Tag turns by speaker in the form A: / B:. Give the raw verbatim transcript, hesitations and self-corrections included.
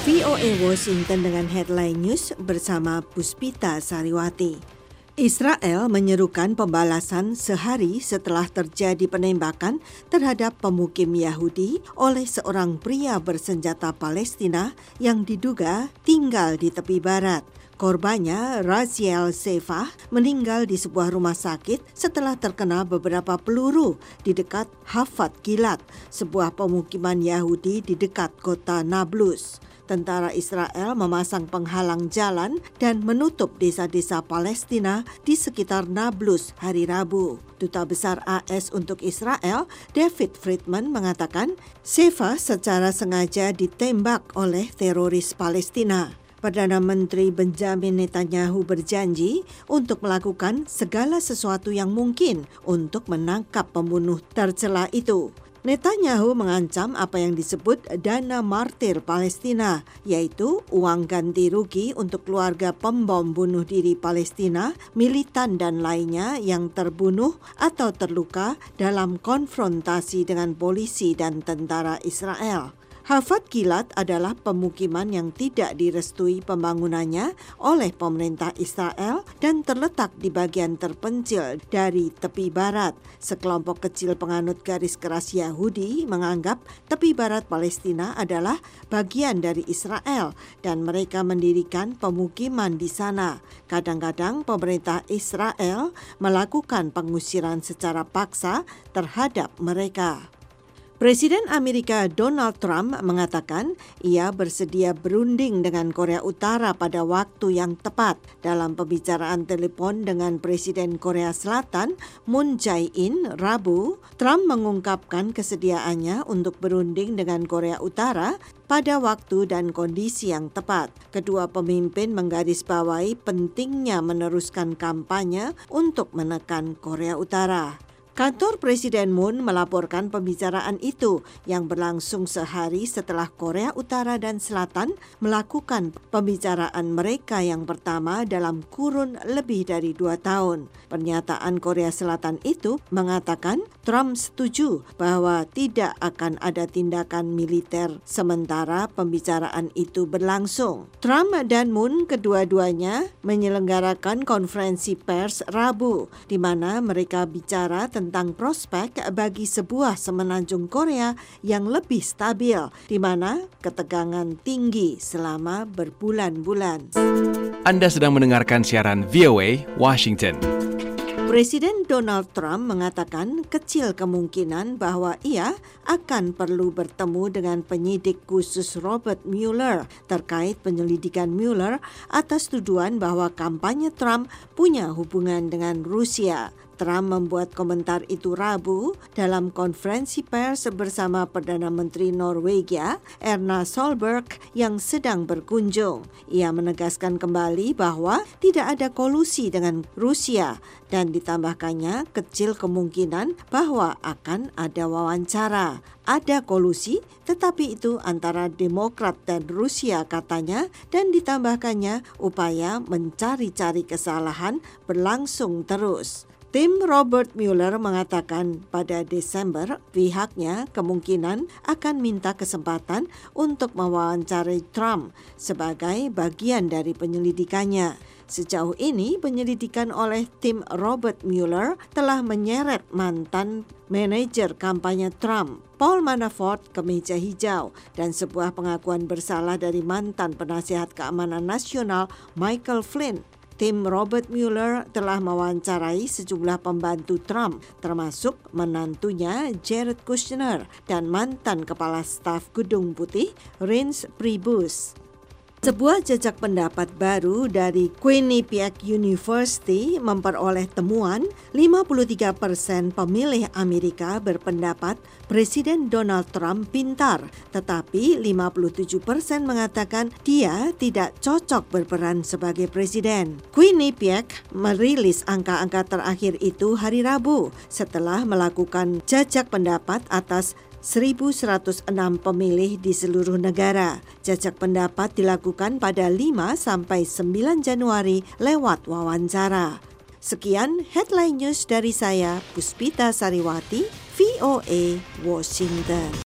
A: V O A Washington dengan headline news bersama Puspita Sariwati. Israel menyerukan pembalasan sehari setelah terjadi penembakan terhadap pemukim Yahudi oleh seorang pria bersenjata Palestina yang diduga tinggal di tepi barat. Korbannya, Raziel Sefah, meninggal di sebuah rumah sakit setelah terkena beberapa peluru di dekat Hafat Gilat, sebuah pemukiman Yahudi di dekat kota Nablus. Tentara Israel memasang penghalang jalan dan menutup desa-desa Palestina di sekitar Nablus hari Rabu. Duta Besar A S untuk Israel, David Friedman, mengatakan Sefah secara sengaja ditembak oleh teroris Palestina. Perdana Menteri Benjamin Netanyahu berjanji untuk melakukan segala sesuatu yang mungkin untuk menangkap pembunuh tercela itu. Netanyahu mengancam apa yang disebut dana martir Palestina, yaitu uang ganti rugi untuk keluarga pembom bunuh diri Palestina, militan dan lainnya yang terbunuh atau terluka dalam konfrontasi dengan polisi dan tentara Israel. Hafat Gilat adalah pemukiman yang tidak direstui pembangunannya oleh pemerintah Israel dan terletak di bagian terpencil dari tepi barat. Sekelompok kecil penganut garis keras Yahudi menganggap tepi barat Palestina adalah bagian dari Israel dan mereka mendirikan pemukiman di sana. Kadang-kadang pemerintah Israel melakukan pengusiran secara paksa terhadap mereka. Presiden Amerika Donald Trump mengatakan ia bersedia berunding dengan Korea Utara pada waktu yang tepat. Dalam pembicaraan telepon dengan Presiden Korea Selatan Moon Jae-in Rabu, Trump mengungkapkan kesediaannya untuk berunding dengan Korea Utara pada waktu dan kondisi yang tepat. Kedua pemimpin menggarisbawahi pentingnya meneruskan kampanye untuk menekan Korea Utara. Kantor Presiden Moon melaporkan pembicaraan itu yang berlangsung sehari setelah Korea Utara dan Selatan melakukan pembicaraan mereka yang pertama dalam kurun lebih dari dua tahun. Pernyataan Korea Selatan itu mengatakan Trump setuju bahwa tidak akan ada tindakan militer sementara pembicaraan itu berlangsung. Trump dan Moon kedua-duanya menyelenggarakan konferensi pers Rabu, di mana mereka bicara tentang tentang prospek bagi sebuah semenanjung Korea yang lebih stabil, di mana ketegangan tinggi selama berbulan-bulan.
B: Anda sedang mendengarkan siaran V O A Washington.
A: Presiden Donald Trump mengatakan kecil kemungkinan bahwa ia akan perlu bertemu dengan penyidik khusus Robert Mueller terkait penyelidikan Mueller atas tuduhan bahwa kampanye Trump punya hubungan dengan Rusia. Trump membuat komentar itu Rabu dalam konferensi pers bersama Perdana Menteri Norwegia Erna Solberg yang sedang berkunjung. Ia menegaskan kembali bahwa tidak ada kolusi dengan Rusia dan ditambahkannya kecil kemungkinan bahwa akan ada wawancara. Ada kolusi, tetapi itu antara Demokrat dan Rusia katanya, dan ditambahkannya upaya mencari-cari kesalahan berlangsung terus. Tim Robert Mueller mengatakan pada Desember pihaknya kemungkinan akan minta kesempatan untuk mewawancarai Trump sebagai bagian dari penyelidikannya. Sejauh ini penyelidikan oleh tim Robert Mueller telah menyeret mantan manajer kampanye Trump, Paul Manafort, ke meja hijau dan sebuah pengakuan bersalah dari mantan penasihat keamanan nasional Michael Flynn. Tim Robert Mueller telah mewawancarai sejumlah pembantu Trump, termasuk menantunya Jared Kushner dan mantan kepala staf Gedung Putih Reince Priebus. Sebuah jejak pendapat baru dari Quinnipiac University memperoleh temuan lima puluh tiga persen pemilih Amerika berpendapat Presiden Donald Trump pintar, tetapi lima puluh tujuh persen mengatakan dia tidak cocok berperan sebagai presiden. Quinnipiac merilis angka-angka terakhir itu hari Rabu setelah melakukan jajak pendapat atas seribu seratus enam pemilih di seluruh negara. Jajak pendapat dilakukan pada lima sampai sembilan Januari lewat wawancara. Sekian headline news dari saya, Puspita Sariwati, V O A Washington.